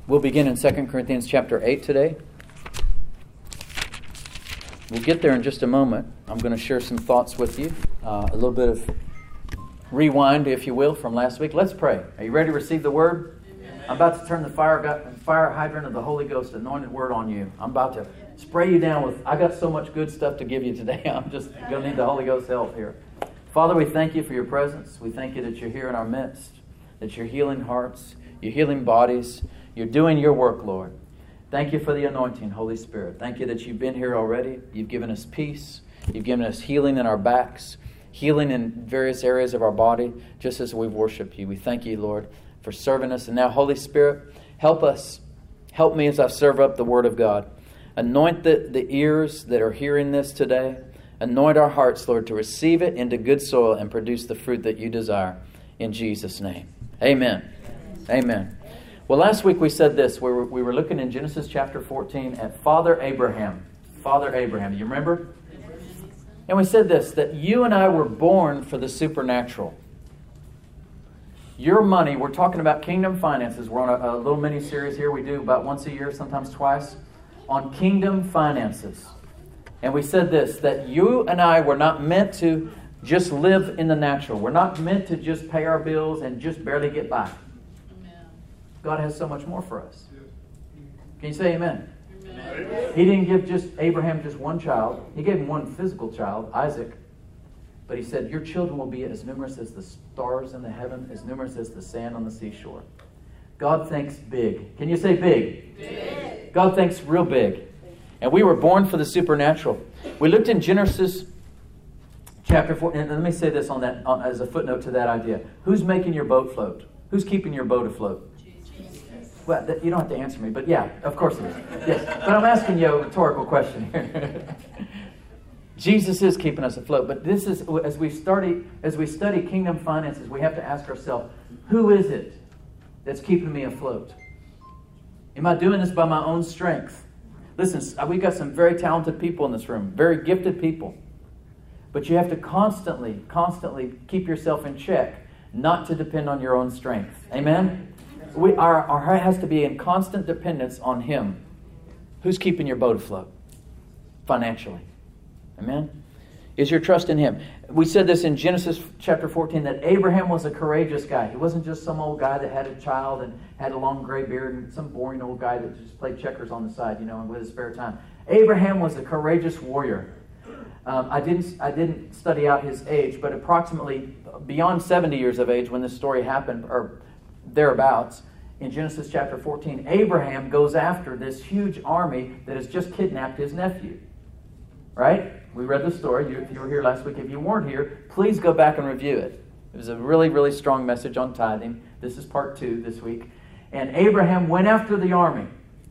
We'll begin in 2 Corinthians chapter 8 today. We'll get there in just a moment. I'm going to share some thoughts with you. A little bit of rewind, if you will, from last week. Let's pray. Are you ready to receive the word? Amen. I'm about to turn the fire hydrant of the Holy Ghost anointed word on you. I'm about to spray you down with, I got so much good stuff to give you today. I'm just going to need the Holy Ghost's help here. Father, we thank you for your presence. We thank you that you're here in our midst, that you're healing hearts, you're healing bodies. You're doing your work, Lord. Thank you for the anointing, Holy Spirit. Thank you that you've been here already. You've given us peace. You've given us healing in our backs, healing in various areas of our body, just as we've worshiped you. We thank you, Lord, for serving us. And now, Holy Spirit, help us. Help me as I serve up the Word of God. Anoint the ears that are hearing this today. Anoint our hearts, Lord, to receive it into good soil and produce the fruit that you desire. In Jesus' name. Amen. Amen. Well, last week we said this. We were looking in Genesis chapter 14 at Father Abraham. Father Abraham. Do you remember? And we said this, that you and I were born for the supernatural. Your money, we're talking about kingdom finances. We're on a little mini-series here we do about once a year, sometimes twice, on kingdom finances. And we said this, that you and I were not meant to just live in the natural. We're not meant to just pay our bills and just barely get by. God has so much more for us. Can you say amen? Amen? He didn't give Abraham just one child. He gave him one physical child, Isaac. But he said, your children will be as numerous as the stars in the heaven, as numerous as the sand on the seashore. God thinks big. Can you say big? Big. God thinks real big. And we were born for the supernatural. We looked in Genesis chapter 4. And let me say this on that as a footnote to that idea. Who's making your boat float? Who's keeping your boat afloat? Well, you don't have to answer me, but yeah, of course it is. Yes, but I'm asking you a rhetorical question here. Jesus is keeping us afloat, but this is as we study kingdom finances, we have to ask ourselves, who is it that's keeping me afloat? Am I doing this by my own strength? Listen, we've got some very talented people in this room, very gifted people, but you have to constantly keep yourself in check, not to depend on your own strength. Amen. Our heart has to be in constant dependence on Him. Who's keeping your boat afloat? Financially. Amen? Is your trust in Him? We said this in Genesis chapter 14, that Abraham was a courageous guy. He wasn't just some old guy that had a child and had a long gray beard and some boring old guy that just played checkers on the side, and with his spare time. Abraham was a courageous warrior. I didn't study out his age, but approximately beyond 70 years of age when this story happened, or thereabouts, in Genesis chapter 14, Abraham goes after this huge army that has just kidnapped his nephew. Right? We read the story. If you were here last week, if you weren't here, please go back and review it. It was a really, really strong message on tithing. This is part 2 this week. And Abraham went after the army.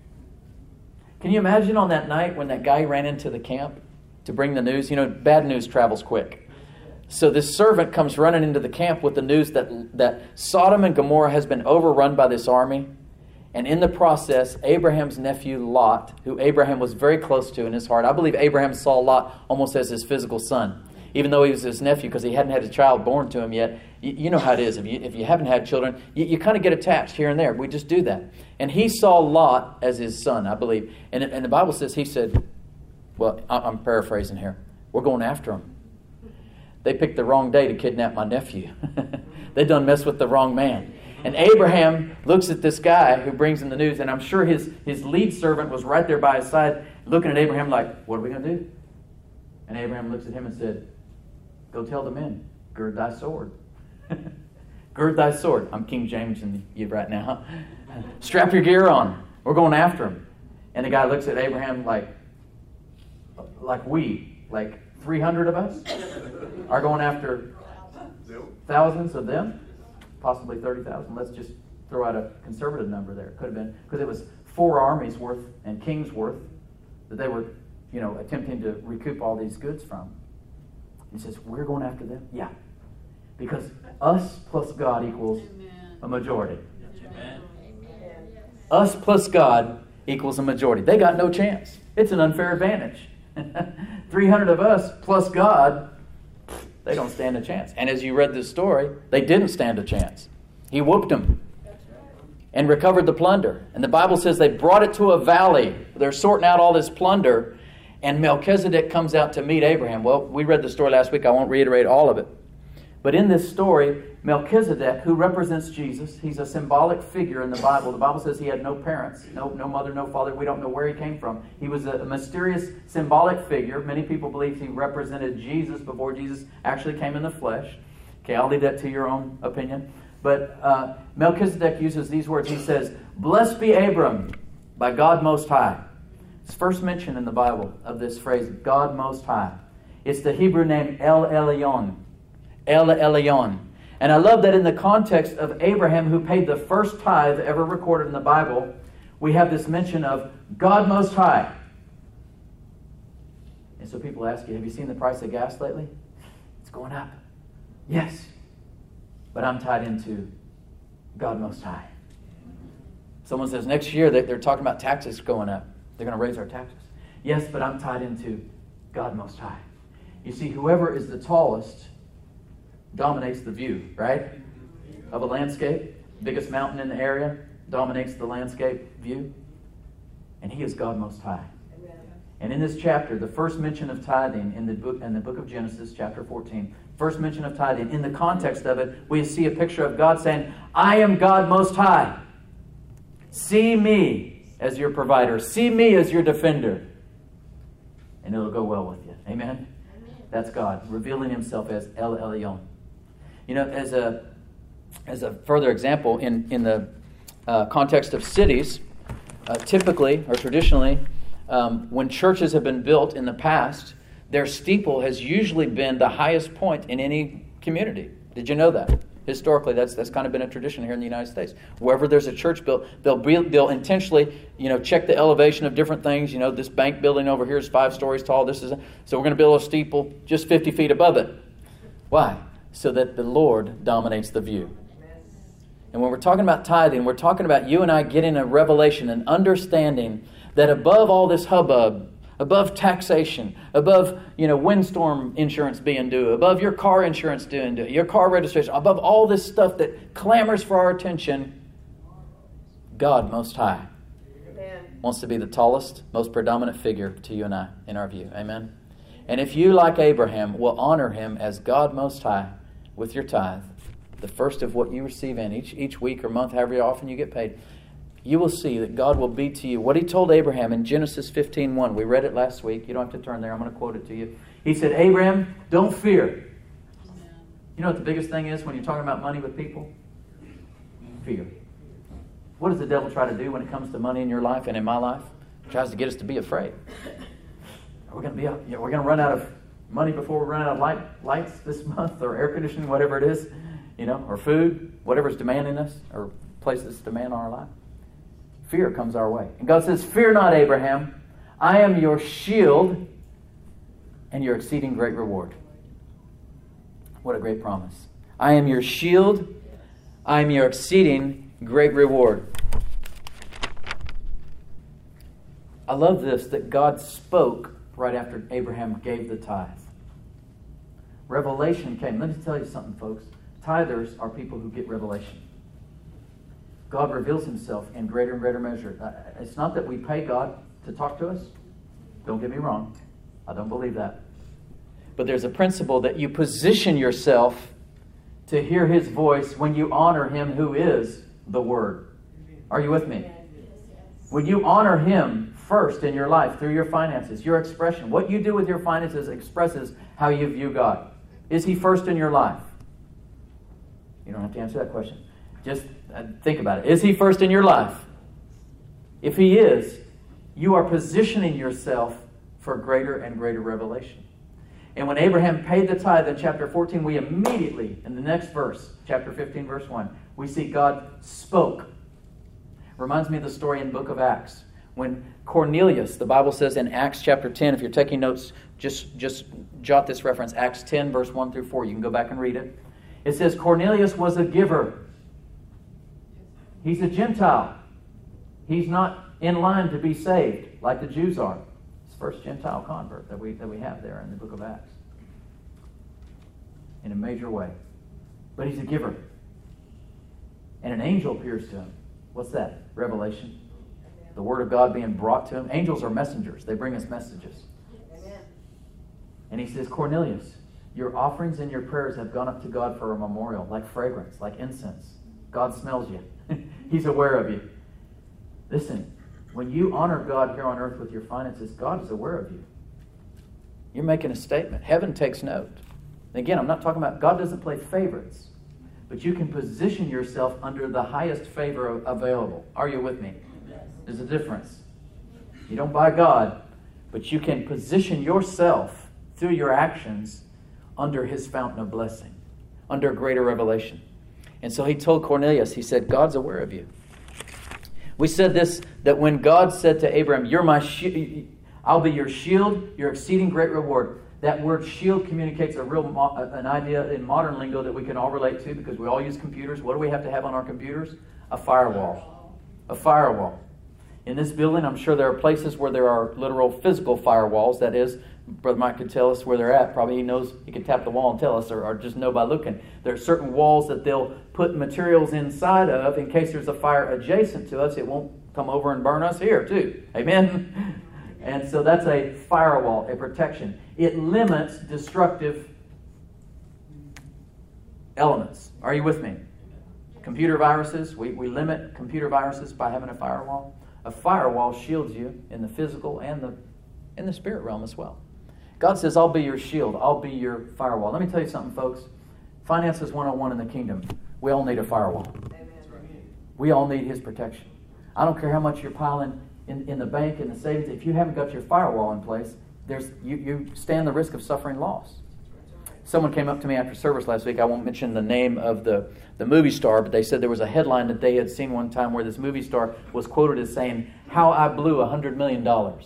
Can you imagine on that night when that guy ran into the camp to bring the news? Bad news travels quick. So this servant comes running into the camp with the news that Sodom and Gomorrah has been overrun by this army. And in the process, Abraham's nephew Lot, who Abraham was very close to in his heart. I believe Abraham saw Lot almost as his physical son, even though he was his nephew because he hadn't had a child born to him yet. You know how it is. If you haven't had children, you kind of get attached here and there. We just do that. And he saw Lot as his son, I believe. And the Bible says he said, well, I'm paraphrasing here, we're going after him. They picked the wrong day to kidnap my nephew. They done messed with the wrong man. And Abraham looks at this guy who brings him the news, and I'm sure his lead servant was right there by his side looking at Abraham like, what are we going to do? And Abraham looks at him and said, go tell the men, gird thy sword. Gird thy sword. I'm King James in you right now. Strap your gear on. We're going after him. And the guy looks at Abraham like 300 of us are going after thousands of them, possibly 30,000. Let's just throw out a conservative number there. It could have been, because it was 4 armies worth and kings worth that they were, attempting to recoup all these goods from. He says, we're going after them? Yeah. Because us plus God equals a majority. Amen. Us plus God equals a majority. They got no chance. It's an unfair advantage. 300 of us plus God, they don't stand a chance. And as you read this story, they didn't stand a chance. He whooped them. and recovered the plunder. And the Bible says they brought it to a valley. They're sorting out all this plunder, and Melchizedek comes out to meet Abraham. Well, we read the story last week. I won't reiterate all of it. But in this story, Melchizedek, who represents Jesus, he's a symbolic figure in the Bible. The Bible says he had no parents, no mother, no father. We don't know where he came from. He was a mysterious, symbolic figure. Many people believe he represented Jesus before Jesus actually came in the flesh. Okay, I'll leave that to your own opinion. But Melchizedek uses these words. He says, "Blessed be Abram by God Most High." It's first mention in the Bible of this phrase, God Most High. It's the Hebrew name El Elyon. El Elyon. And I love that in the context of Abraham, who paid the first tithe ever recorded in the Bible, we have this mention of God Most High. And so people ask you, have you seen the price of gas lately? It's going up. Yes. But I'm tied into God Most High. Someone says, next year they're talking about taxes going up. They're going to raise our taxes. Yes, but I'm tied into God Most High. You see, whoever is the tallest dominates the view, right? Of a landscape. Biggest mountain in the area dominates the landscape view. And he is God Most High. Amen. And in this chapter, the first mention of tithing in the book of Genesis, chapter 14, first mention of tithing, in the context of it, we see a picture of God saying, I am God Most High. See me as your provider. See me as your defender. And it'll go well with you. Amen? Amen. That's God revealing himself as El Elyon. You know, as a further example, in the context of cities, typically or traditionally, when churches have been built in the past, their steeple has usually been the highest point in any community. Did you know that? Historically, that's kind of been a tradition here in the United States. Wherever there's a church built, they'll intentionally, check the elevation of different things. This bank building over here is 5 stories tall. So we're going to build a steeple just 50 feet above it. Why? So that the Lord dominates the view. And when we're talking about tithing, we're talking about you and I getting a revelation, an understanding that above all this hubbub, above taxation, above, windstorm insurance being due, above your car insurance being due, your car registration, above all this stuff that clamors for our attention, God Most High wants to be the tallest, most predominant figure to you and I in our view. Amen? And if you, like Abraham, will honor him as God Most High with your tithe, the first of what you receive in each week or month, however often you get paid, you will see that God will be to you what he told Abraham in Genesis 15:1. We read it last week. You don't have to turn there. I'm going to quote it to you. He said, Abraham, don't fear. You know what the biggest thing is when you're talking about money with people? Fear. What does the devil try to do when it comes to money in your life and in my life? He tries to get us to be afraid. We're going to run out of money before we run out of lights this month, or air conditioning, whatever it is, or food, whatever's demanding us, or places demand on our life. Fear comes our way. And God says, fear not, Abraham. I am your shield and your exceeding great reward. What a great promise. I am your shield. I am your exceeding great reward. I love this, that God spoke right after Abraham gave the tithe. Revelation came. Let me tell you something, folks. Tithers are people who get revelation. God reveals himself in greater and greater measure. It's not that we pay God to talk to us. Don't get me wrong. I don't believe that. But there's a principle that you position yourself to hear his voice when you honor him who is the Word. Are you with me? When you honor him first in your life through your finances, your expression, what you do with your finances expresses how you view God. Is he first in your life? You don't have to answer that question. Just think about it. Is he first in your life? If he is, you are positioning yourself for greater and greater revelation. And when Abraham paid the tithe in chapter 14, we immediately, in the next verse, chapter 15, verse 1, we see God spoke. Reminds me of the story in the book of Acts. When Cornelius, the Bible says in Acts chapter 10, if you're taking notes, just jot this reference, Acts 10, verse 1 through 4. You can go back and read it. It says Cornelius was a giver. He's a Gentile. He's not in line to be saved like the Jews are. It's the first Gentile convert that we have there in the book of Acts. In a major way. But he's a giver. And an angel appears to him. What's that? Revelation. The Word of God being brought to him. Angels are messengers. They bring us messages. And he says, Cornelius, your offerings and your prayers have gone up to God for a memorial, like fragrance, like incense. God smells you. He's aware of you. Listen, when you honor God here on earth with your finances, God is aware of you. You're making a statement. Heaven takes note. And again, I'm not talking about, God doesn't play favorites. But you can position yourself under the highest favor available. Are you with me? There's a difference. You don't buy God, but you can position yourself through your actions under His fountain of blessing, under greater revelation. And so he told Cornelius, he said, God's aware of you. We said this, that when God said to Abraham, "You're my I'll be your shield, your exceeding great reward." That word shield communicates an idea in modern lingo that we can all relate to because we all use computers. What do we have to have on our computers? A firewall. A firewall. In this building, I'm sure there are places where there are literal physical firewalls. That is, Brother Mike could tell us where they're at. Probably he knows, he could tap the wall and tell us, or just know by looking. There are certain walls that they'll put materials inside of in case there's a fire adjacent to us. It won't come over and burn us here too. Amen? And so that's a firewall, a protection. It limits destructive elements. Are you with me? Computer viruses, we limit computer viruses by having a firewall. A firewall shields you in the physical and in the spirit realm as well. God says, I'll be your shield. I'll be your firewall. Let me tell you something, folks. Finances 101 in the kingdom. We all need a firewall. We all need His protection. I don't care how much you're piling in the bank, in the savings. If you haven't got your firewall in place, you stand the risk of suffering loss. Someone came up to me after service last week. I won't mention the name of the movie star, but they said there was a headline that they had seen one time where this movie star was quoted as saying, "How I blew $100 million."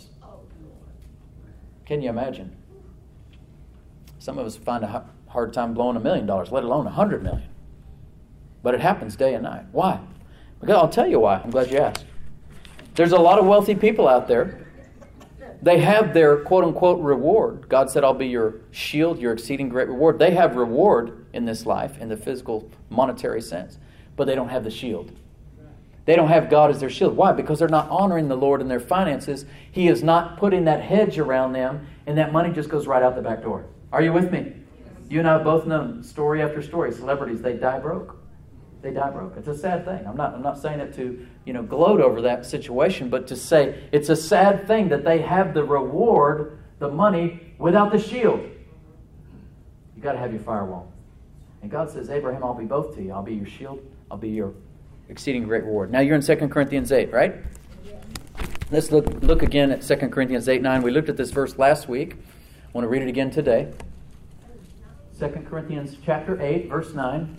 Can you imagine? Some of us find a hard time blowing $1 million, let alone $100 million. But it happens day and night. Why? Because I'll tell you why. I'm glad you asked. There's a lot of wealthy people out there. They have their quote-unquote reward. God said, I'll be your shield, your exceeding great reward. They have reward in this life, in the physical, monetary sense. But they don't have the shield. They don't have God as their shield. Why? Because they're not honoring the Lord in their finances. He is not putting that hedge around them, and that money just goes right out the back door. Are you with me? You and I have both known story after story. Celebrities, they die broke. They die broke. It's a sad thing. I'm not saying it to gloat over that situation, but to say it's a sad thing that they have the reward, the money, without the shield. You got to have your firewall. And God says, Abraham, I'll be both to you. I'll be your shield. I'll be your exceeding great reward. Now you're in 2 Corinthians 8, right? Let's look again at 2 Corinthians 8:9. We looked at this verse last week. I want to read it again today. 2 Corinthians chapter 8, verse 9.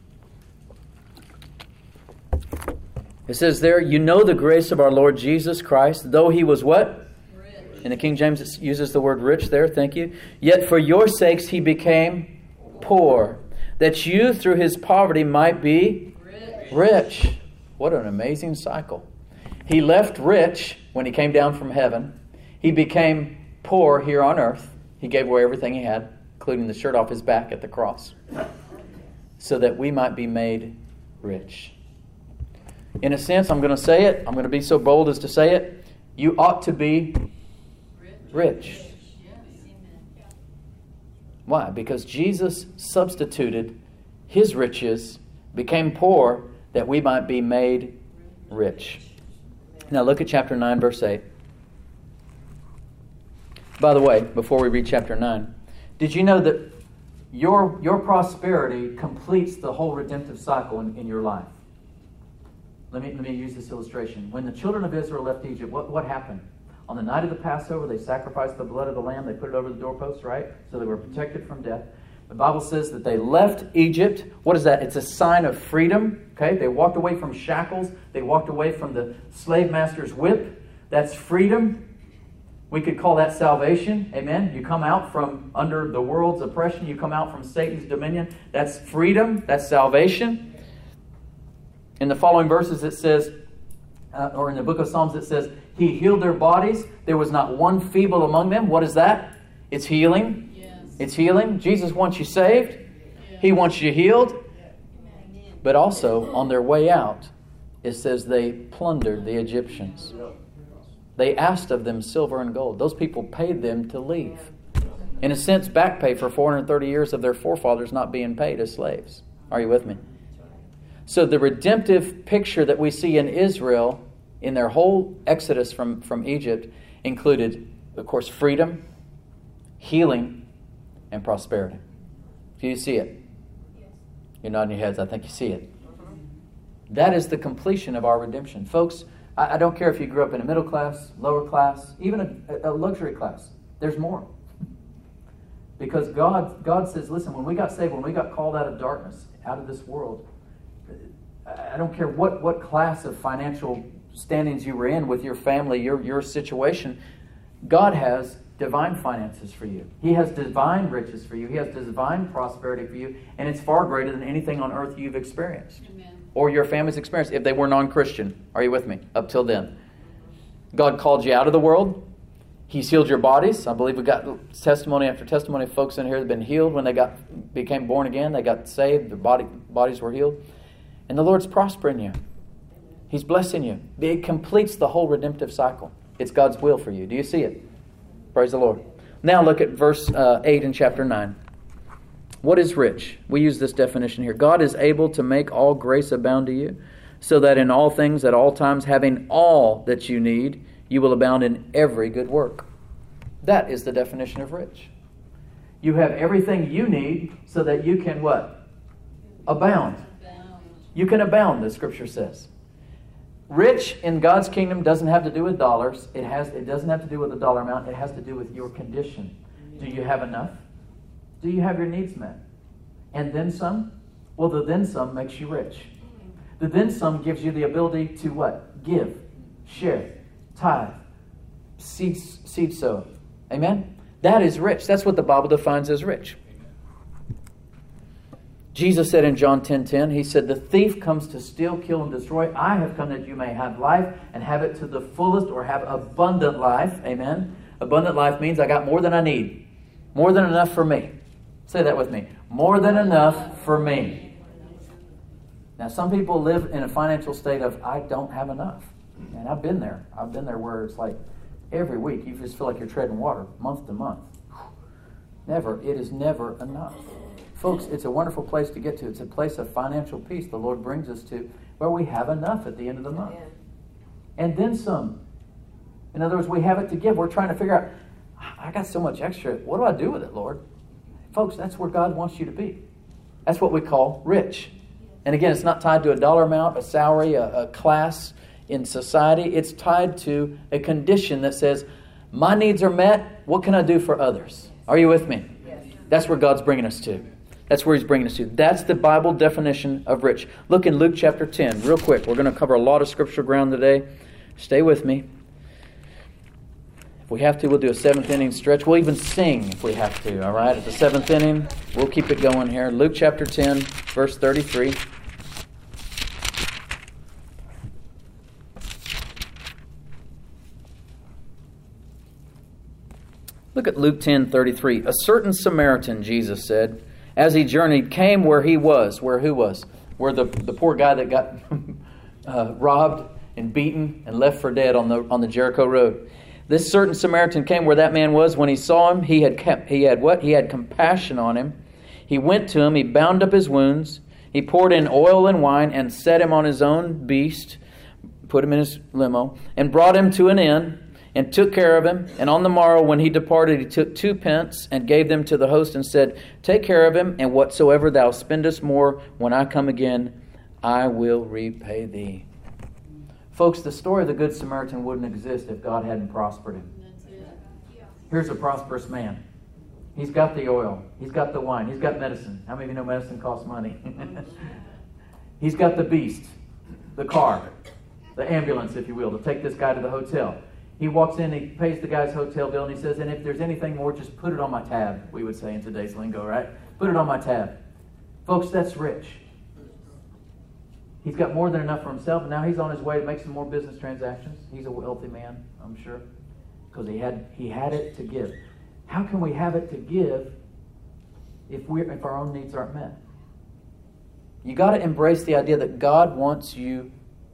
It says there, you know the grace of our Lord Jesus Christ, though He was what? Rich. In the King James it uses the word rich there, thank you. Yet for your sakes He became poor, that you through His poverty might be rich. What an amazing cycle. He left rich when He came down from heaven. He became poor here on earth. He gave away everything He had, including the shirt off His back at the cross, so that we might be made rich. In a sense, I'm going to say it. I'm going to be so bold as to say it. You ought to be rich. Why? Because Jesus substituted His riches, became poor, that we might be made rich. Now look at chapter 9, verse 8. By the way, before we read chapter 9, did you know that your prosperity completes the whole redemptive cycle in your life? Let me use this illustration. When the children of Israel left Egypt, what happened? On the night of the Passover, they sacrificed the blood of the lamb. They put it over the doorposts, right? So they were protected from death. The Bible says that they left Egypt. What is that? It's a sign of freedom. Okay, they walked away from shackles. They walked away from the slave master's whip. That's freedom. We could call that salvation. Amen. You come out from under the world's oppression. You come out from Satan's dominion. That's freedom. That's salvation. In the following verses it says, or in the book of Psalms it says, He healed their bodies. There was not one feeble among them. What is that? It's healing. Yes. It's healing. Jesus wants you saved. Yes. He wants you healed. Yes. But also, on their way out, it says they plundered the Egyptians. They asked of them silver and gold. Those people paid them to leave. In a sense, back pay for 430 years of their forefathers not being paid as slaves. Are you with me? So the redemptive picture that we see in Israel in their whole exodus from Egypt included, of course, freedom, healing, and prosperity. Do you see it? You're nodding your heads. I think you see it. That is the completion of our redemption. Folks, I don't care if you grew up in a middle class, lower class, even a luxury class. There's more. Because God says, listen, when we got saved, when we got called out of darkness, out of this world, I don't care what class of financial standings you were in with your family, your situation, God has divine finances for you. He has divine riches for you. He has divine prosperity for you. And it's far greater than anything on earth you've experienced. Amen. Or your family's experienced if they were non-Christian. Are you with me? Up till then. God called you out of the world. He's healed your bodies. I believe we got testimony after testimony of folks in here that have been healed when they became born again. They got saved. Their bodies were healed. And the Lord's prospering you. He's blessing you. It completes the whole redemptive cycle. It's God's will for you. Do you see it? Praise the Lord. Now look at verse 8 in chapter 9. What is rich? We use this definition here. God is able to make all grace abound to you, so that in all things at all times, having all that you need, you will abound in every good work. That is the definition of rich. You have everything you need so that you can what? Abound. You can abound, the Scripture says. Rich in God's kingdom doesn't have to do with dollars. It doesn't have to do with the dollar amount. It has to do with your condition. Do you have enough? Do you have your needs met? And then some? Well, the then some makes you rich. The then some gives you the ability to what? Give, share, tithe, seed sow. Amen? That is rich. That's what the Bible defines as rich. Jesus said in John 10:10, He said, the thief comes to steal, kill, and destroy. I have come that you may have life and have it to the fullest, or have abundant life. Amen? Abundant life means I got more than I need. More than enough for me. Say that with me. More than enough for me. Now, some people live in a financial state of, I don't have enough. And I've been there. I've been there where it's like every week you just feel like you're treading water, month to month. Never. It is never enough. Folks, it's a wonderful place to get to. It's a place of financial peace the Lord brings us to, where we have enough at the end of the month. And then some. In other words, we have it to give. We're trying to figure out, I got so much extra. What do I do with it, Lord? Folks, that's where God wants you to be. That's what we call rich. And again, it's not tied to a dollar amount, a salary, a class in society. It's tied to a condition that says, my needs are met. What can I do for others? Are you with me? Yes. That's where God's bringing us to. That's where He's bringing us to. That's the Bible definition of rich. Look in Luke chapter 10, real quick. We're going to cover a lot of scriptural ground today. Stay with me. If we have to, we'll do a seventh inning stretch. We'll even sing if we have to, all right? At the seventh inning, we'll keep it going here. Luke chapter 10, verse 33. Look at Luke 10:33. A certain Samaritan, Jesus said, as he journeyed, came where he was. Where who was? Where the poor guy that got robbed and beaten and left for dead on the Jericho road. This certain Samaritan came where that man was. When he saw him, he had what? He had compassion on him. He went to him. He bound up his wounds. He poured in oil and wine and set him on his own beast, put him in his limo, and brought him to an inn and took care of him. And on the morrow when he departed, he took 2 pence and gave them to the host and said, take care of him, and whatsoever thou spendest more, when I come again, I will repay thee. Folks, the story of the Good Samaritan wouldn't exist if God hadn't prospered him. Here's a prosperous man. He's got the oil. He's got the wine. He's got medicine. How many of you know medicine costs money? He's got the beast, the car, the ambulance, if you will, to take this guy to the hotel. He walks in, he pays the guy's hotel bill, and he says, and if there's anything more, just put it on my tab, we would say in today's lingo, right? Put it on my tab. Folks, that's rich. He's got more than enough for himself, and now he's on his way to make some more business transactions. He's a wealthy man, I'm sure, because he had it to give. How can we have it to give if our own needs aren't met? You got to embrace the idea that God wants you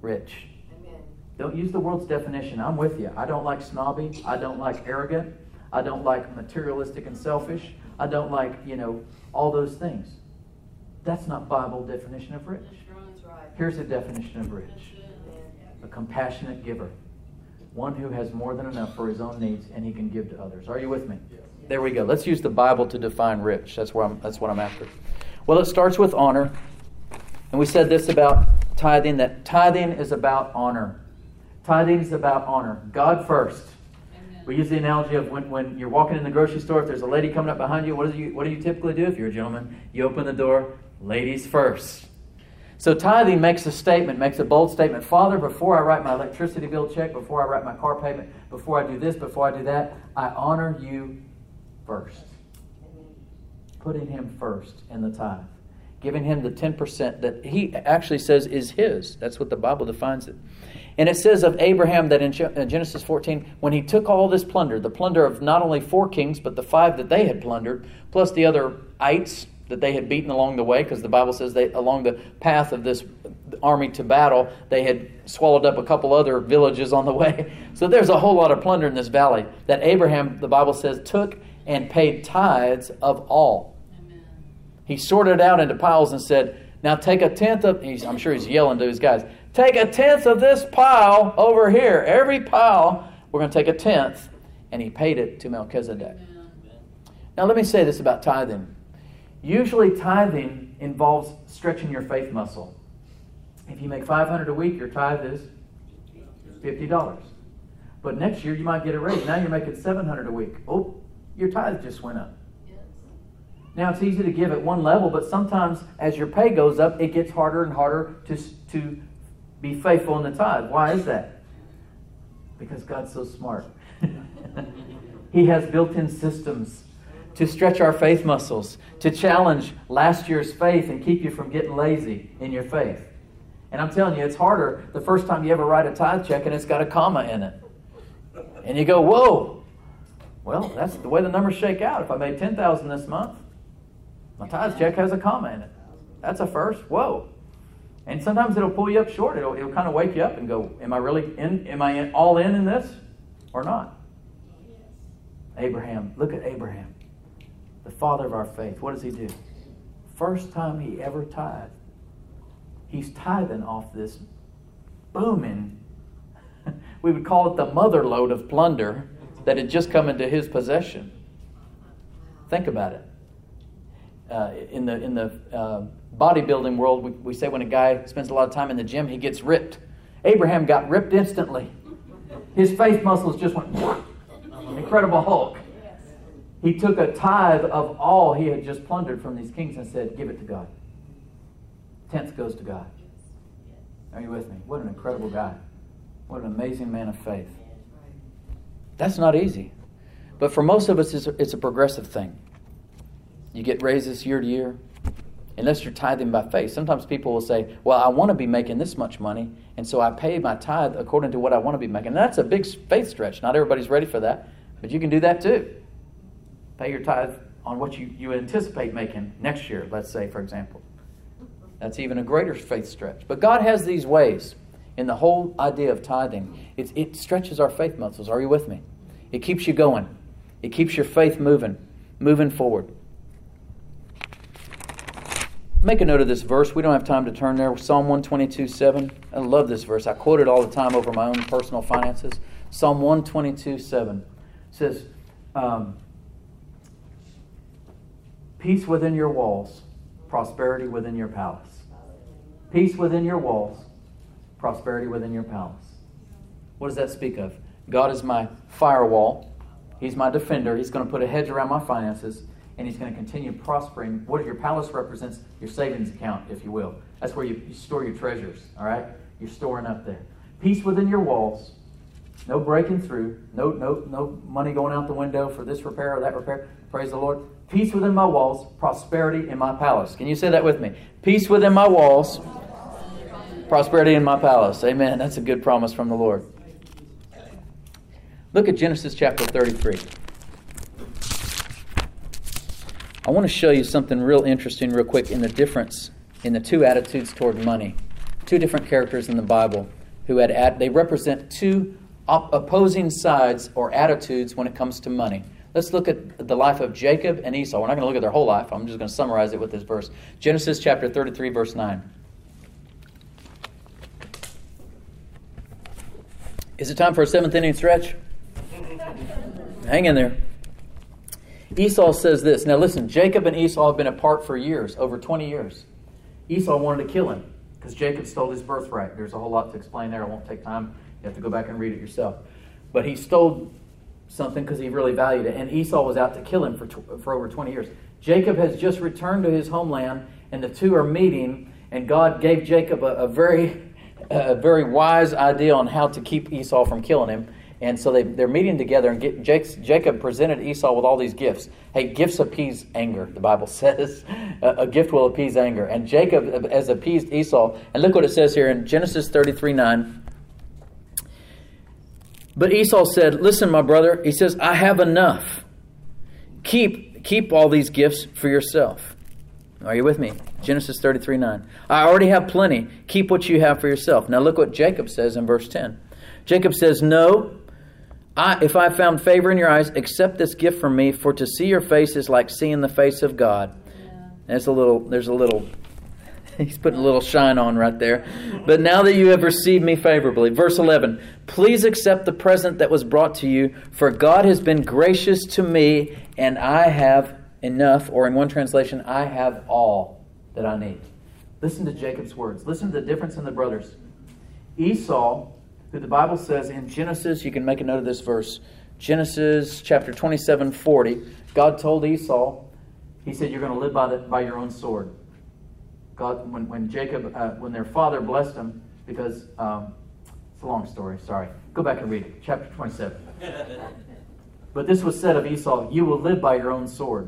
rich. Don't use the world's definition. I'm with you. I don't like snobby. I don't like arrogant. I don't like materialistic and selfish. I don't like, all those things. That's not Bible definition of rich. Here's a definition of rich. A compassionate giver. One who has more than enough for his own needs and he can give to others. Are you with me? There we go. Let's use the Bible to define rich. That's what I'm after. Well, it starts with honor. And we said this about tithing, that tithing is about honor. Tithing is about honor. God first. Amen. We use the analogy of when you're walking in the grocery store, if there's a lady coming up behind you, what do you typically do if you're a gentleman? You open the door, ladies first. So tithing makes a statement, makes a bold statement. Father, before I write my electricity bill check, before I write my car payment, before I do this, before I do that, I honor you first. Putting him first in the tithe. Giving him the 10% that he actually says is his. That's what the Bible defines it. And it says of Abraham that in Genesis 14, when he took all this plunder, the plunder of not only 4 kings, but the 5 that they had plundered, plus the other ites that they had beaten along the way, because the Bible says they along the path of this army to battle, they had swallowed up a couple other villages on the way. So there's a whole lot of plunder in this valley that Abraham, the Bible says, took and paid tithes of all. Amen. He sorted it out into piles and said, now take a tenth of, I'm sure he's yelling to his guys, take a tenth of this pile over here. Every pile, we're going to take a tenth. And he paid it to Melchizedek. Amen. Now let me say this about tithing. Usually tithing involves stretching your faith muscle. If you make $500 a week, your tithe is $50. But next year you might get a raise. Now you're making $700 a week. Oh, your tithe just went up. Now it's easy to give at one level, but sometimes as your pay goes up, it gets harder and harder to be faithful in the tithe. Why is that? Because God's so smart. He has built-in systems to stretch our faith muscles, to challenge last year's faith and keep you from getting lazy in your faith. And I'm telling you, it's harder the first time you ever write a tithe check and it's got a comma in it. And you go, whoa, well, that's the way the numbers shake out. If I made $10,000 this month, my tithe check has a comma in it. That's a first. Whoa. And sometimes it'll pull you up short. It'll kind of wake you up and go, am I really in? Am I all in this or not? Abraham. Look at Abraham, the father of our faith. What does he do? First time he ever tithed. He's tithing off this booming, we would call it the mother lode of plunder that had just come into his possession. Think about it. In the bodybuilding world, we say when a guy spends a lot of time in the gym, he gets ripped. Abraham got ripped instantly. His faith muscles just went, Incredible Hulk. He took a tithe of all he had just plundered from these kings and said, give it to God. Tenth goes to God. Are you with me? What an incredible guy. What an amazing man of faith. That's not easy. But for most of us, it's a progressive thing. You get raises year to year, unless you're tithing by faith. Sometimes people will say, well, I want to be making this much money, and so I pay my tithe according to what I want to be making. And that's a big faith stretch. Not everybody's ready for that, but you can do that too. Pay your tithe on what you anticipate making next year, let's say, for example. That's even a greater faith stretch. But God has these ways in the whole idea of tithing. It stretches our faith muscles. Are you with me? It keeps you going. It keeps your faith moving forward. Make a note of this verse. We don't have time to turn there. Psalm 122:7. I love this verse. I quote it all the time over my own personal finances. Psalm 122:7 says, peace within your walls, prosperity within your palace. Peace within your walls, prosperity within your palace. What does that speak of? God is my firewall. He's my defender. He's going to put a hedge around my finances. And he's going to continue prospering. What your palace represents, your savings account, if you will. That's where you store your treasures, all right? You're storing up there. Peace within your walls. No breaking through. No money going out the window for this repair or that repair. Praise the Lord. Peace within my walls. Prosperity in my palace. Can you say that with me? Peace within my walls. Prosperity in my palace. Amen. That's a good promise from the Lord. Look at Genesis chapter 33. I want to show you something real interesting real quick in the difference in the two attitudes toward money. two different characters in the Bible who they represent two opposing sides or attitudes when it comes to money. Let's look at the life of Jacob and Esau. We're not going to look at their whole life. I'm just going to summarize it with this verse. Genesis chapter 33, verse 9. Is it time for a seventh inning stretch? Hang in there. Esau says this. Now listen, Jacob and Esau have been apart for years, over 20 years. Esau wanted to kill him because Jacob stole his birthright. There's a whole lot to explain there. I won't take time. You have to go back and read it yourself. But he stole something because he really valued it. And Esau was out to kill him for over 20 years. Jacob has just returned to his homeland, and the two are meeting, and God gave Jacob a very wise idea on how to keep Esau from killing him. And so they're meeting together, and Jacob presented Esau with all these gifts. Hey, gifts appease anger, the Bible says. A gift will appease anger. And Jacob has appeased Esau. And look what it says here in Genesis 33:9. But Esau said, listen, my brother, he says, I have enough. Keep all these gifts for yourself. Are you with me? Genesis 33:9. I already have plenty. Keep what you have for yourself. Now look what Jacob says in verse 10. Jacob says, no, if I found favor in your eyes, accept this gift from me, for to see your face is like seeing the face of God. Yeah. There's a little, he's putting a little shine on right there. But now that you have received me favorably. Verse 11, please accept the present that was brought to you, for God has been gracious to me, and I have enough, or in one translation, I have all that I need. Listen to Jacob's words. Listen to the difference in the brothers. Esau, who the Bible says in Genesis, you can make a note of this verse, Genesis chapter 27:40, God told Esau, he said, you're going to live by your own sword. God, when Jacob, when their father blessed him, because, it's a long story, sorry. Go back and read it, chapter 27. But this was said of Esau, you will live by your own sword.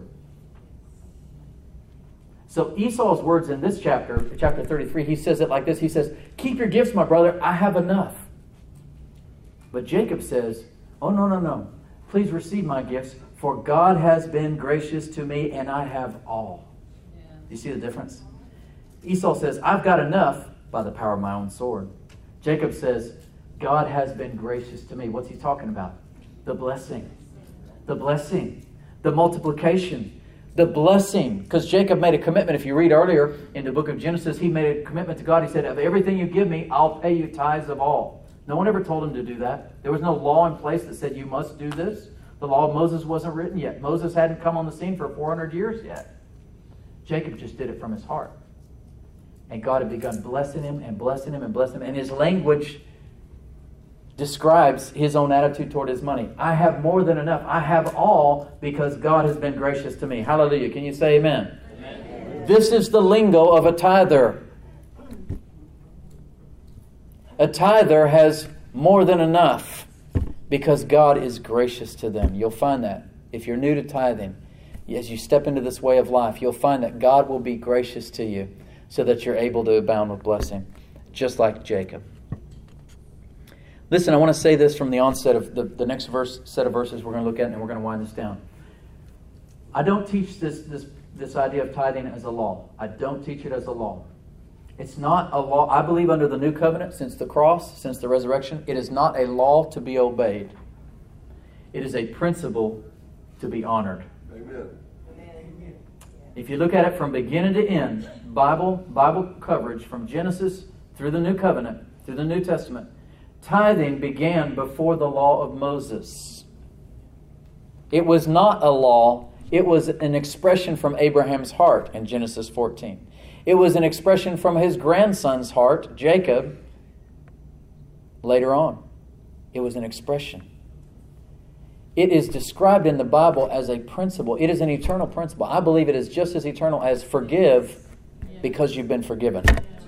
So Esau's words in this chapter 33, he says it like this. He says, keep your gifts, my brother, I have enough. But Jacob says, oh, no. Please receive my gifts, for God has been gracious to me, and I have all. Yeah. You see the difference? Esau says, I've got enough by the power of my own sword. Jacob says, God has been gracious to me. What's he talking about? The blessing. The blessing. The multiplication. The blessing. Because Jacob made a commitment. If you read earlier in the book of Genesis, he made a commitment to God. He said, of everything you give me, I'll pay you tithes of all. No one ever told him to do that. There was no law in place that said you must do this. The law of Moses wasn't written yet. Moses hadn't come on the scene for 400 years yet. Jacob just did it from his heart. And God had begun blessing him and blessing him and blessing him. And his language describes his own attitude toward his money. I have more than enough. I have all because God has been gracious to me. Hallelujah. Can you say amen? Amen. This is the lingo of a tither. A tither has more than enough because God is gracious to them. You'll find that. If you're new to tithing, as you step into this way of life, you'll find that God will be gracious to you so that you're able to abound with blessing, just like Jacob. Listen, I want to say this from the onset of the next set of verses we're going to look at, and we're going to wind this down. I don't teach this idea of tithing as a law. I don't teach it as a law. It's not a law. I believe under the new covenant, since the cross, since the resurrection, it is not a law to be obeyed. It is a principle to be honored. Amen. If you look at it from beginning to end, Bible coverage from Genesis through the new covenant, through the New Testament, tithing began before the law of Moses. It was not a law. It was an expression from Abraham's heart in Genesis 14. It was an expression from his grandson's heart, Jacob, later on. It was an expression. It is described in the Bible as a principle. It is an eternal principle. I believe it is just as eternal as forgive because you've been forgiven.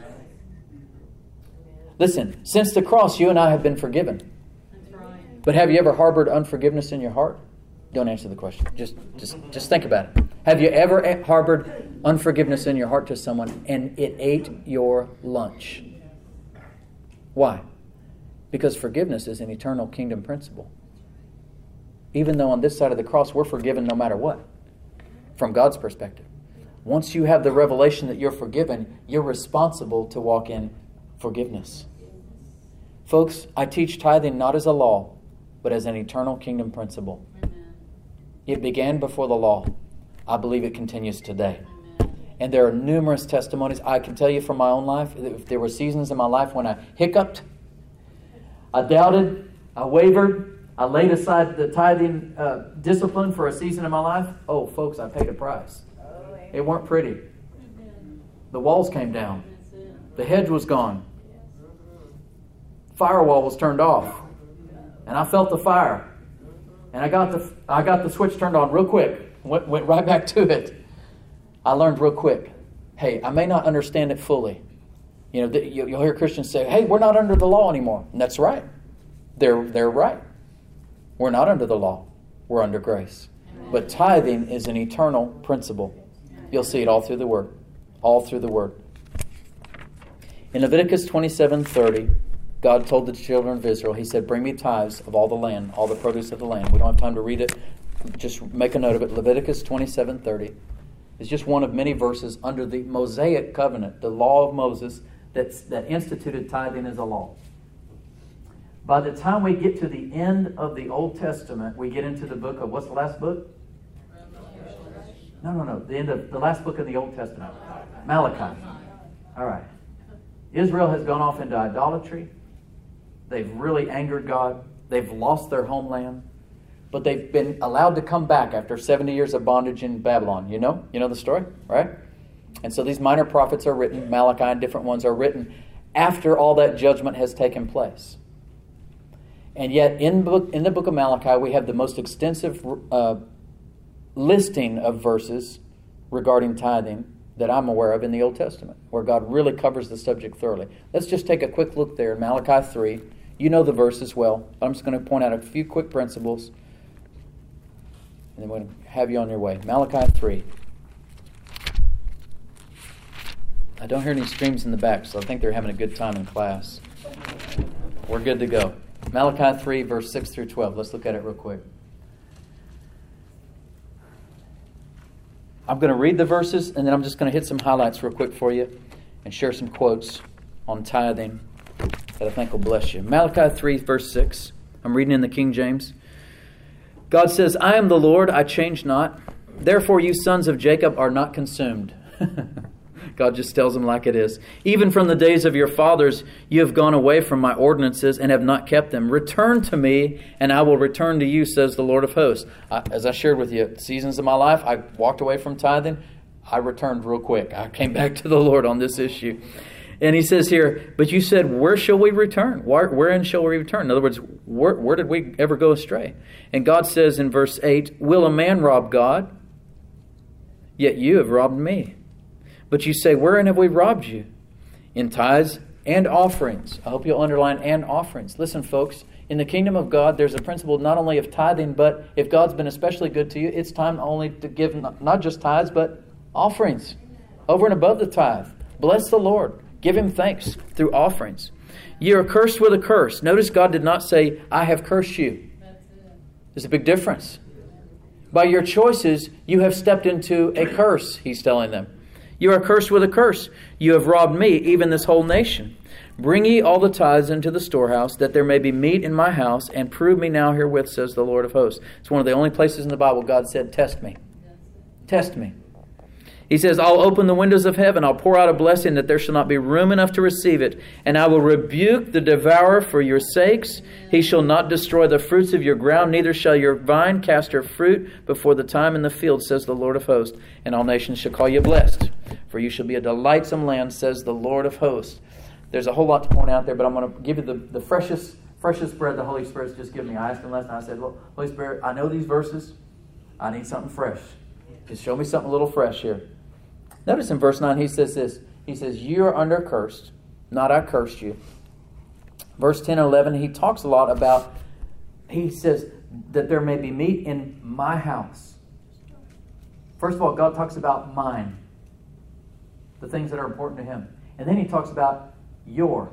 Listen, since the cross, you and I have been forgiven. But have you ever harbored unforgiveness in your heart? Don't answer the question. Just think about it. Have you ever harbored unforgiveness in your heart to someone and it ate your lunch? Why? Because forgiveness is an eternal kingdom principle. Even though on this side of the cross we're forgiven no matter what, from God's perspective. Once you have the revelation that you're forgiven, you're responsible to walk in Forgiveness. Folks, I teach tithing not as a law, but as an eternal kingdom principle. Amen. It began before the law. I believe it continues today. Amen. And there are numerous testimonies. I can tell you from my own life, if there were seasons in my life when I hiccuped, I doubted, I wavered, I laid aside the tithing discipline for a season in my life. Oh, folks, I paid a price. It weren't pretty. The walls came down. The hedge was gone. Firewall was turned off. And I felt the fire. And I got the switch turned on real quick. Went right back to it. I learned real quick. Hey, I may not understand it fully. You know, you'll hear Christians say, hey, we're not under the law anymore. And that's right. They're right. We're not under the law. We're under grace. But tithing is an eternal principle. You'll see it all through the Word. All through the Word. In Leviticus 27:30, God told the children of Israel, He said, bring me tithes of all the land, all the produce of the land. We don't have time to read it. Just make a note of it. Leviticus 27:30 is just one of many verses under the Mosaic covenant, the law of Moses that instituted tithing as a law. By the time we get to the end of the Old Testament, we get into the book of, what's the last book? No. The last book of the Old Testament. Malachi. All right. Israel has gone off into idolatry. They've really angered God. They've lost their homeland. But they've been allowed to come back after 70 years of bondage in Babylon. You know the story, right? And so these minor prophets are written, Malachi and different ones are written after all that judgment has taken place. And yet in the book of Malachi, we have the most extensive listing of verses regarding tithing that I'm aware of in the Old Testament, where God really covers the subject thoroughly. Let's just take a quick look there in Malachi 3. You know the verses well. I'm just going to point out a few quick principles, and then we'll have you on your way. Malachi 3. I don't hear any screams in the back, so I think they're having a good time in class. We're good to go. Malachi 3, verse 6 through 12. Let's look at it real quick. I'm going to read the verses, and then I'm just going to hit some highlights real quick for you and share some quotes on tithing that I think will bless you. Malachi 3, verse 6. I'm reading in the King James. God says, I am the Lord, I change not. Therefore you sons of Jacob are not consumed. God just tells them like it is. Even from the days of your fathers, you have gone away from my ordinances and have not kept them. Return to me, and I will return to you, says the Lord of hosts. As I shared with you, seasons of my life, I walked away from tithing. I returned real quick. I came back to the Lord on this issue. And he says here, but you said, where shall we return? Wherein shall we return? In other words, where did we ever go astray? And God says in verse 8, will a man rob God? Yet you have robbed me. But you say, wherein have we robbed you? In tithes and offerings. I hope you'll underline and offerings. Listen, folks, in the kingdom of God, there's a principle not only of tithing, but if God's been especially good to you, it's time only to give not just tithes, but offerings. Over and above the tithe. Bless the Lord. Give Him thanks through offerings. You are cursed with a curse. Notice God did not say, I have cursed you. There's a big difference. By your choices, you have stepped into a curse, He's telling them. You are cursed with a curse. You have robbed me, even this whole nation. Bring ye all the tithes into the storehouse, that there may be meat in my house, and prove me now herewith, says the Lord of hosts. It's one of the only places in the Bible God said, test me. Test me. He says, I'll open the windows of heaven. I'll pour out a blessing that there shall not be room enough to receive it. And I will rebuke the devourer for your sakes. He shall not destroy the fruits of your ground, neither shall your vine cast her fruit before the time in the field, says the Lord of hosts. And all nations shall call you blessed, for you shall be a delightsome land, says the Lord of hosts. There's a whole lot to point out there, but I'm going to give you the freshest bread the Holy Spirit's just given me. I asked Him last night, I said, well, Holy Spirit, I know these verses. I need something fresh. Just show me something a little fresh here. Notice in verse 9 he says this. He says, you are under cursed, not I cursed you. Verse 10 and 11, he talks a lot about, he says that there may be meat in my house. First of all, God talks about mine, the things that are important to Him. And then He talks about your.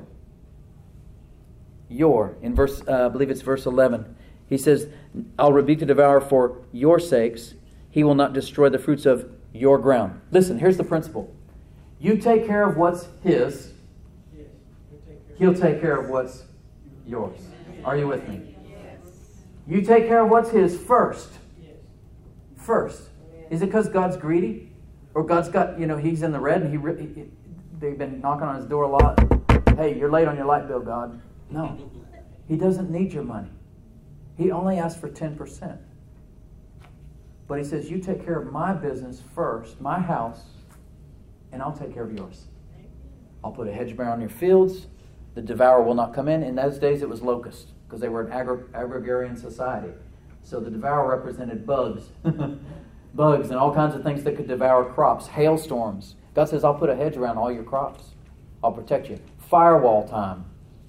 In verse, I believe it's verse 11. He says, I'll rebuke the devourer for your sakes. He will not destroy the fruits of your ground. Listen, here's the principle. You take care of what's His, He'll take care of what's yours. Are you with me? You take care of what's His first. First. Is it because God's greedy? Or God's got, He's in the red and they've been knocking on His door a lot. Hey, you're late on your light bill, God. No. He doesn't need your money. He only asks for 10%. But He says, you take care of my business first, my house, and I'll take care of yours. I'll put a hedge around your fields. The devourer will not come in. In those days it was locusts because they were an agrarian society. So the devourer represented bugs. Bugs and all kinds of things that could devour crops. Hailstorms. God says, I'll put a hedge around all your crops. I'll protect you. Firewall time.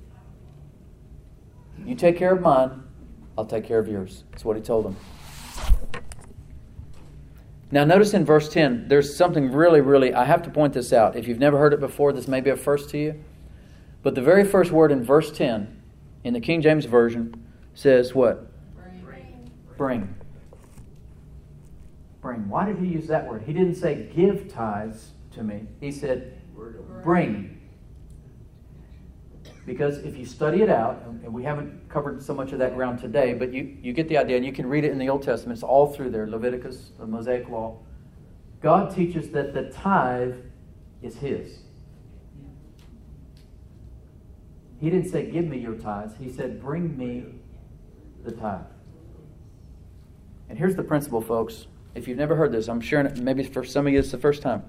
You take care of mine, I'll take care of yours. That's what He told them. Now notice in verse 10, there's something really, I have to point this out. If you've never heard it before, this may be a first to you. But the very first word in verse 10, in the King James Version, says what? Bring. Bring. Why did He use that word? He didn't say give tithes to me. He said bring. Because if you study it out, and we haven't covered so much of that ground today, but you get the idea, and you can read it in the Old Testament. It's all through there. Leviticus, the Mosaic Law. God teaches that the tithe is His. He didn't say, give me your tithes. He said, bring me the tithe. And here's the principle, folks. If you've never heard this, I'm sure maybe for some of you it's the first time.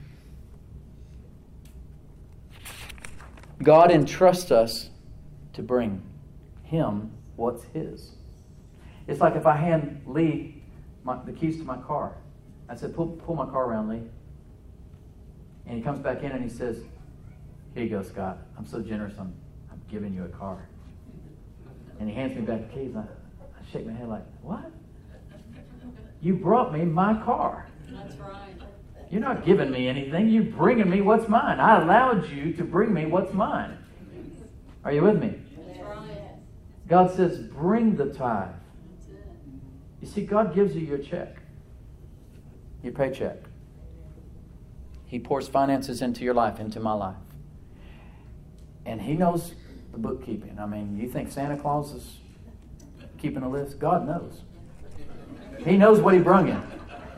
God entrusts us to bring Him what's His. It's like if I hand Lee the keys to my car. I said, pull my car around, Lee. And he comes back in and he says, here you go, Scott. I'm so generous. I'm giving you a car. And he hands me back the keys. I shake my head like, what? You brought me my car. That's right. You're not giving me anything. You're bringing me what's mine. I allowed you to bring me what's mine. Are you with me? That's right. God says, bring the tithe. You see, God gives you your check, your paycheck. He pours finances into your life, into my life. And He knows the bookkeeping. I mean, you think Santa Claus is keeping a list? God knows. He knows what He brung in.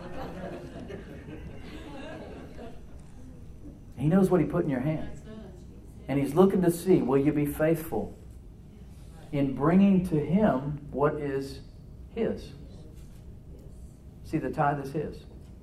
He knows what He put in your hand. And He's looking to see, will you be faithful in bringing to Him what is His? See, the tithe is His.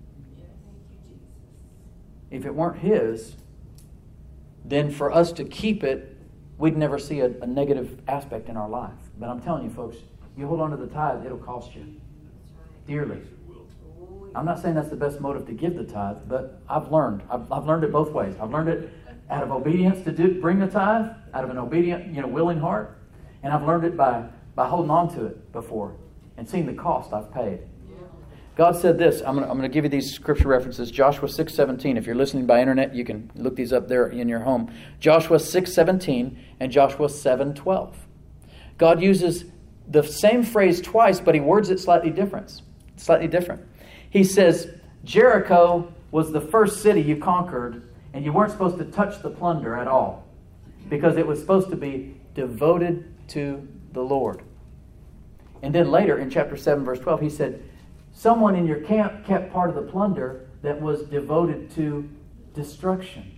If it weren't His, then for us to keep it, we'd never see a negative aspect in our life. But I'm telling you, folks, you hold on to the tithe, it'll cost you dearly. I'm not saying that's the best motive to give the tithe, but I've learned it both ways. I've learned it out of obedience to bring the tithe, out of an obedient, willing heart, and I've learned it by holding on to it before and seeing the cost I've paid. God said this. I'm going to give you these scripture references. Joshua 6:17. If you're listening by internet, you can look these up there in your home. Joshua 6:17 and Joshua 7:12. God uses the same phrase twice, but He words it slightly different. He says, Jericho was the first city you conquered, and you weren't supposed to touch the plunder at all because it was supposed to be devoted to the Lord. And then later in chapter 7, verse 12, He said, someone in your camp kept part of the plunder that was devoted to destruction.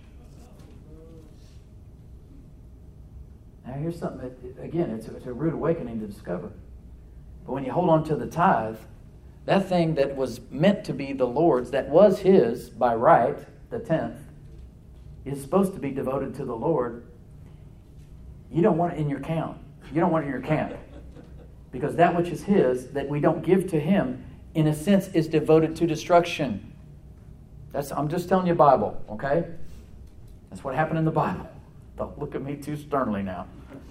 Now here's something that, again, it's a rude awakening to discover. But when you hold on to the tithe, that thing that was meant to be the Lord's, that was His by right, the 10th, is supposed to be devoted to the Lord. You don't want it in your camp. You don't want it in your camp. Because that which is His, that we don't give to Him, in a sense, is devoted to destruction. I'm just telling you Bible, okay? That's what happened in the Bible. Don't look at me too sternly now.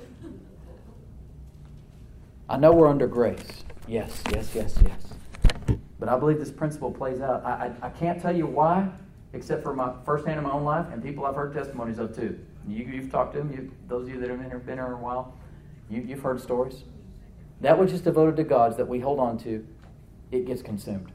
I know we're under grace. Yes. But I believe this principle plays out. I can't tell you why, except for my firsthand in my own life and people I've heard testimonies of too. You've talked to them. Those of you that have been here a while, you've heard stories. That which is devoted to God's that we hold on to, it gets consumed.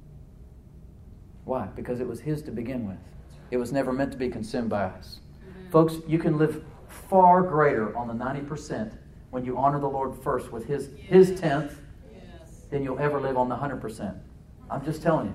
Why? Because it was His to begin with. It was never meant to be consumed by us. Folks, you can live far greater on the 90% when you honor the Lord first with His tenth than you'll ever live on the 100%. I'm just telling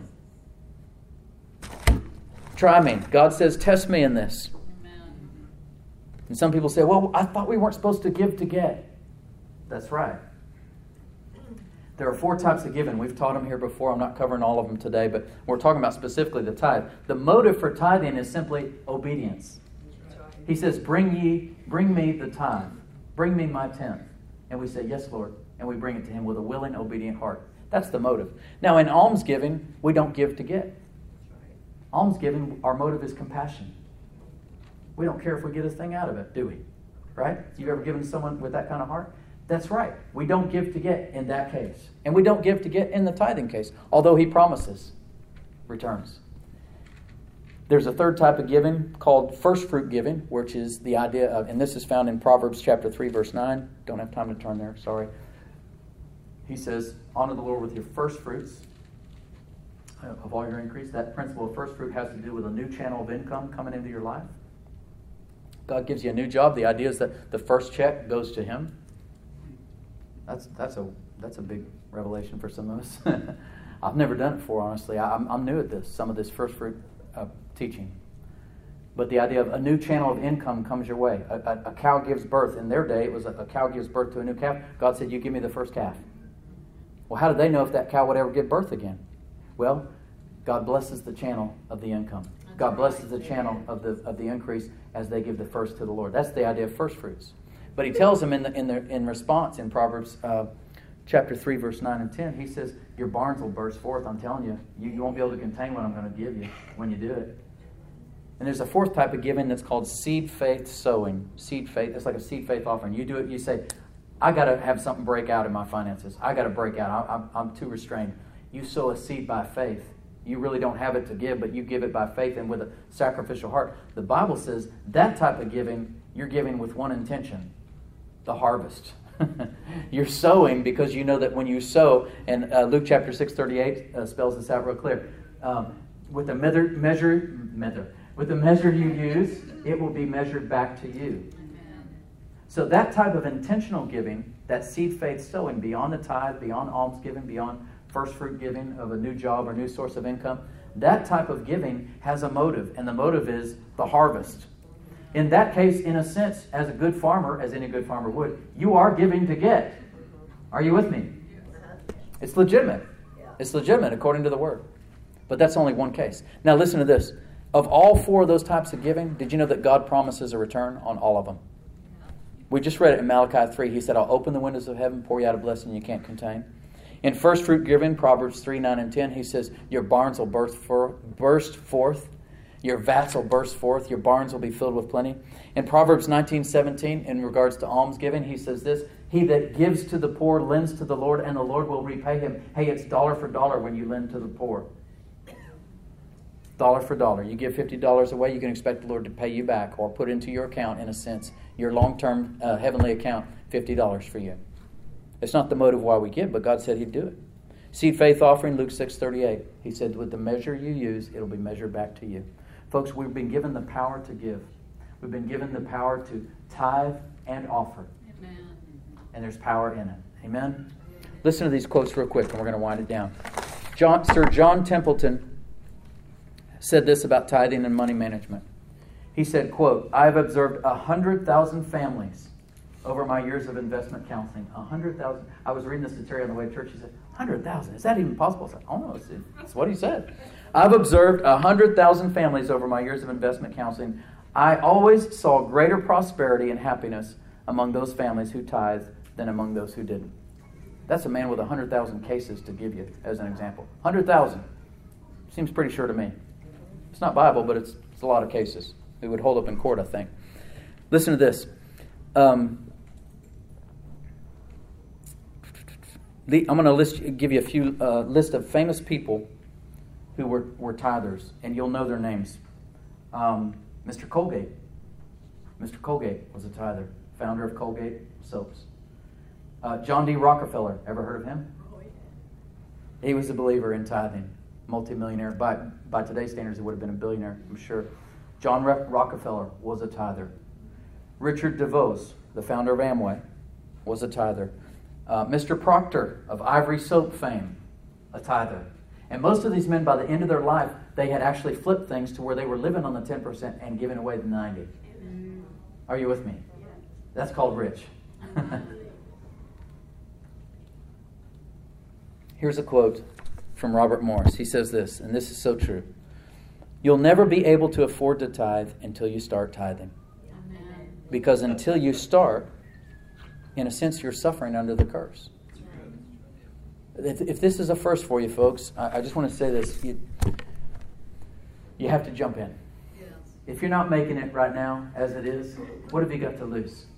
you. Try me. God says, test me in this. Amen. And some people say, well, I thought we weren't supposed to give to get. That's right. There are 4 types of giving. We've taught them here before. I'm not covering all of them today, but we're talking about specifically the tithe. The motive for tithing is simply obedience. He says, bring me the tithe. Bring me my tenth. And we say, yes, Lord. And we bring it to Him with a willing, obedient heart. That's the motive. Now, in almsgiving, we don't give to get. Almsgiving, our motive is compassion. We don't care if we get a thing out of it, do we? Right? You've ever given someone with that kind of heart? That's right. We don't give to get in that case. And we don't give to get in the tithing case, although He promises returns. There's a third type of giving called first fruit giving, which is the idea of, and this is found in Proverbs chapter 3, verse 9. Don't have time to turn there, sorry. He says, honor the Lord with your first fruits of all your increase. That principle of first fruit has to do with a new channel of income coming into your life. God gives you a new job. The idea is that the first check goes to Him. That's a big revelation for some of us. I've never done it before, honestly. I'm new at this, some of this first fruit teaching. But the idea of a new channel of income comes your way. A cow gives birth. In their day, it was a cow gives birth to a new calf. God said, you give me the first calf. Well, how did they know if that cow would ever give birth again? Well, God blesses the channel of the income. God blesses the channel of the increase as they give the first to the Lord. That's the idea of first fruits. But He tells them in response in Proverbs chapter 3, verse 9 and 10, He says, your barns will burst forth. I'm telling you, you won't be able to contain what I'm going to give you when you do it. And there's a fourth type of giving that's called seed faith sowing. Seed faith, it's like a seed faith offering. You do it, you say, I got to have something break out in my finances. I got to break out. I'm too restrained. You sow a seed by faith. You really don't have it to give, but you give it by faith and with a sacrificial heart. The Bible says that type of giving, you're giving with one intention, the harvest. You're sowing because you know that when you sow, and Luke chapter 6:38 spells this out real clear. With the measure you use, it will be measured back to you. So that type of intentional giving, that seed faith sowing, beyond the tithe, beyond almsgiving, beyond first fruit giving of a new job or new source of income, that type of giving has a motive, and the motive is the harvest. In that case, in a sense, as a good farmer, as any good farmer would, you are giving to get. Are you with me? It's legitimate. It's legitimate according to the Word. But that's only one case. Now listen to this. Of all 4 of those types of giving, did you know that God promises a return on all of them? We just read it in Malachi 3. He said, I'll open the windows of heaven, pour you out a blessing you can't contain. In first fruit giving, Proverbs 3, 9, and 10, He says, your barns will burst forth. Your vats will burst forth. Your barns will be filled with plenty. In Proverbs 19:17, in regards to almsgiving, He says this, he that gives to the poor lends to the Lord, and the Lord will repay him. Hey, it's dollar for dollar when you lend to the poor. Dollar for dollar. You give $50 away, you can expect the Lord to pay you back or put into your account, in a sense, your long-term heavenly account, $50 for you. It's not the motive why we give, but God said He'd do it. Seed faith offering, Luke 6:38. He said, with the measure you use, it'll be measured back to you. Folks, we've been given the power to give. We've been given the power to tithe and offer. Amen. And there's power in it. Amen? Listen to these quotes real quick, and we're going to wind it down. Sir John Templeton said this about tithing and money management. He said, quote, I've observed 100,000 families over my years of investment counseling. 100,000. I was reading this to Terry on the way to church. He said, 100,000. Is that even possible? I said, oh no, that's what he said. I've observed 100,000 families over my years of investment counseling. I always saw greater prosperity and happiness among those families who tithed than among those who didn't. That's a man with 100,000 cases to give you as an example. 100,000. Seems pretty sure to me. It's not Bible, but it's a lot of cases. It would hold up in court, I think. Listen to this. I'm going to give you a few list of famous people who were tithers, and you'll know their names. Mr. Colgate. Mr. Colgate was a tither, founder of Colgate soaps. John D. Rockefeller, ever heard of him? Oh, yeah. He was a believer in tithing, multimillionaire. By today's standards, he would have been a billionaire, I'm sure. John Rockefeller was a tither. Richard DeVos, the founder of Amway, was a tither. Mr. Proctor of Ivory Soap fame, a tither. And most of these men, by the end of their life, they had actually flipped things to where they were living on the 10% and giving away the 90%. Are you with me? That's called rich. Here's a quote from Robert Morris. He says this, and this is so true. You'll never be able to afford to tithe until you start tithing. Because until you start, in a sense, you're suffering under the curse. If this is a first for you, folks, I just want to say this. You have to jump in. If you're not making it right now, as it is, what have you got to lose?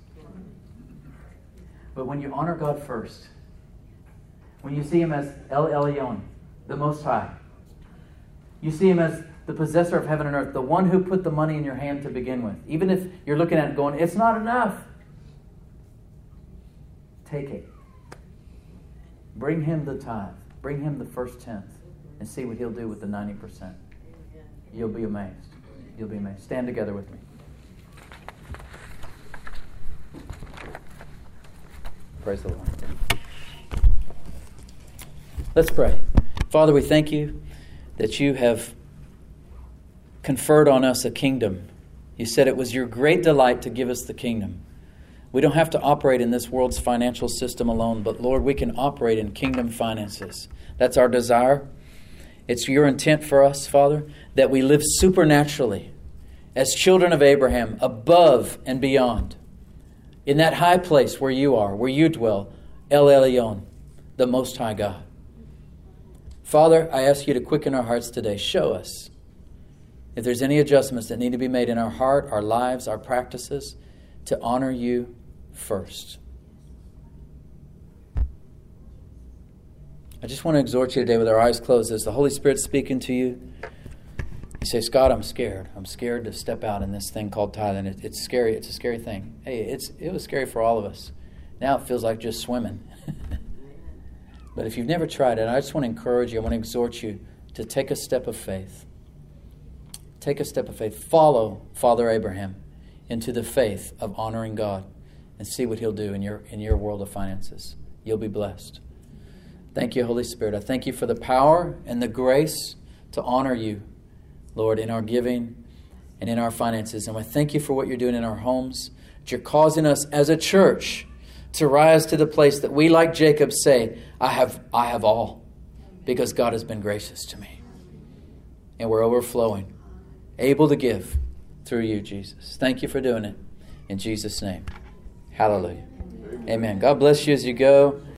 But when you honor God first, when you see Him as El Elyon, the Most High, you see Him as the possessor of heaven and earth, the one who put the money in your hand to begin with. Even if you're looking at it going, it's not enough. Take it. Bring Him the tithe. Bring Him the first tenth and see what He'll do with the 90%. You'll be amazed. You'll be amazed. Stand together with me. Praise the Lord. Let's pray. Father, we thank You that You have conferred on us a kingdom. You said it was Your great delight to give us the kingdom. We don't have to operate in this world's financial system alone, but Lord, we can operate in kingdom finances. That's our desire. It's Your intent for us, Father, that we live supernaturally as children of Abraham, above and beyond, in that high place where You are, where You dwell, El Elyon, the Most High God. Father, I ask You to quicken our hearts today. Show us if there's any adjustments that need to be made in our heart, our lives, our practices, to honor You first. I just want to exhort you today with our eyes closed as the Holy Spirit's speaking to you. You say, Scott, I'm scared. I'm scared to step out in this thing called tithing. It's scary. It's a scary thing. Hey, it was scary for all of us. Now it feels like just swimming. But if you've never tried it, I just want to encourage you. I want to exhort you to take a step of faith. Take a step of faith. Follow Father Abraham into the faith of honoring God and see what He'll do in your world of finances. You'll be blessed. Thank You, Holy Spirit. I thank You for the power and the grace to honor You, Lord, in our giving and in our finances. And I thank You for what You're doing in our homes. That You're causing us as a church to rise to the place that we, like Jacob, say, I have all, because God has been gracious to me. And we're overflowing, able to give through You, Jesus. Thank You for doing it. In Jesus' name. Hallelujah. Amen. God bless you as you go.